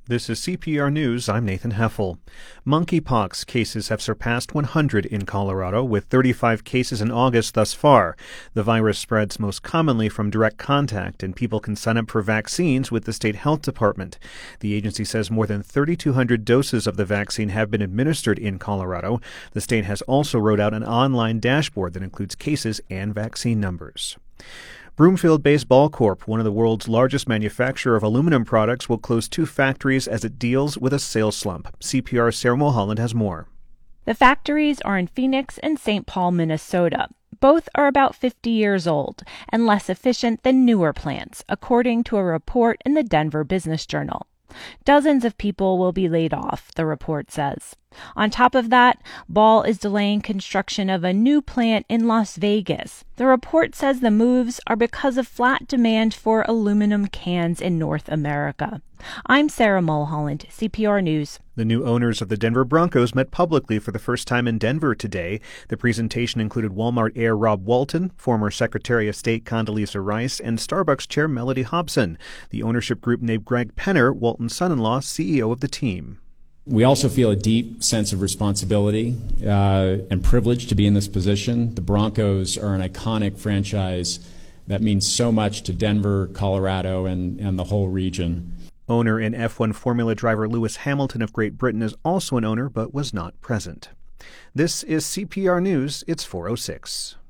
This is CPR News. I'm Nathan Heffel. Monkeypox cases have surpassed 100 in Colorado, with 35 cases in August thus far. The virus spreads most commonly from direct contact, and people can sign up for vaccines with the state health department. The agency says more than 3,200 doses of the vaccine have been administered in Colorado. The state has also rolled out an online dashboard that includes cases and vaccine numbers. Broomfield-based Ball Corp, one of the world's largest manufacturer of aluminum products, will close 2 factories as it deals with a sales slump. CPR's Sarah Mulholland has more. The factories are in Phoenix and St. Paul, Minnesota. Both are about 50 years old and less efficient than newer plants, according to a report in the Denver Business Journal. Dozens of people will be laid off, the report says. On top of that, Ball is delaying construction of a new plant in Las Vegas. The report says the moves are because of flat demand for aluminum cans in North America. I'm Sarah Mulholland, CPR News. The new owners of the Denver Broncos met publicly for the first time in Denver today. The presentation included Walmart heir Rob Walton, former Secretary of State Condoleezza Rice, and Starbucks chair Mellody Hobson. The ownership group named Greg Penner, Walton's son-in-law, CEO of the team. We also feel a deep sense of responsibility and privilege to be in this position. The Broncos are an iconic franchise that means so much to Denver, Colorado, and the whole region. Owner and F1 Formula driver Lewis Hamilton of Great Britain is also an owner but was not present. This is CPR News. It's 4:06.